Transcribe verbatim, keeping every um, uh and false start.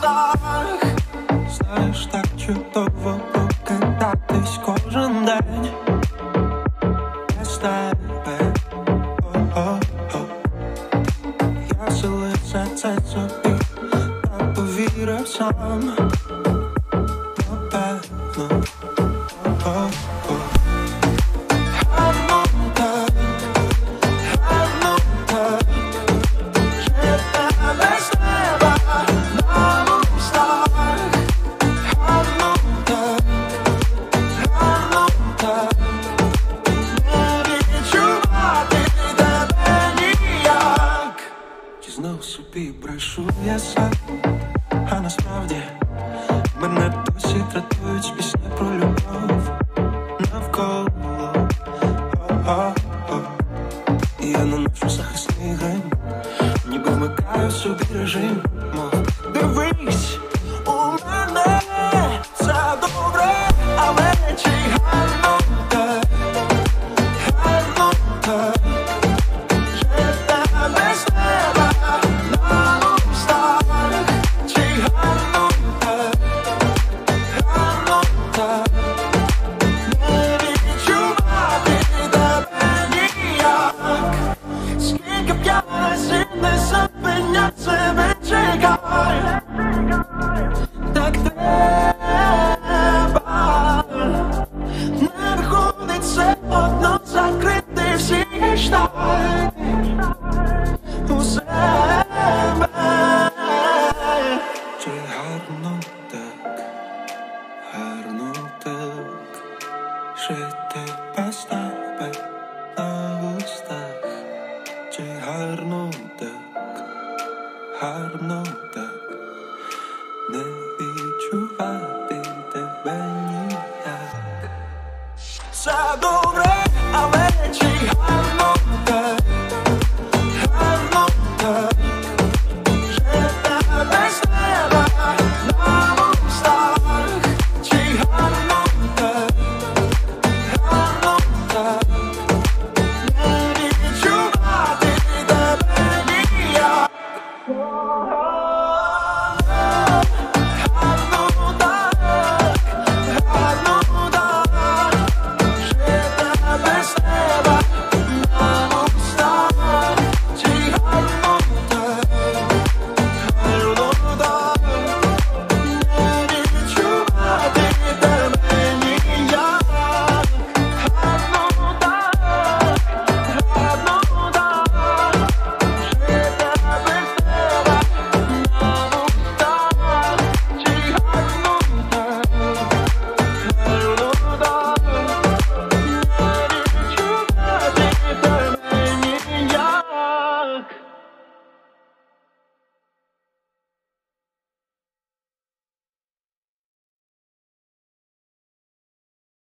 устах. Знаєш, так чудово прокидатись кожен день без тебе. О-о-о. Я все лише це собі та повірив сам. Напевно. О-о-о. Гарно так, гарно так, жити без тебе на устах. Гарно так, гарно так, не відчувати тебе ніяк. Чи знов собі брешу я сам, а насправді мене досі тратують пісні про любов навколо. О-о-о. І я наношу захисний грим, ніби вмикаю собі режим. Мов, дивись, у мене все добре, але чи гарно так, гарно так, жити без тебе на устах. Чи гарно так, гарно так, не відчувати тебе ніяк. Скільки б я разів не зупиняв себе, чекай. Так треба, не виходить все одно закрити всі гештальти у себе. Чи гарно так, гарно так, жити без тебе на устах. Чи гарно так, гарно так, не відчувати тебе ніяк. Все добре, але чи гарно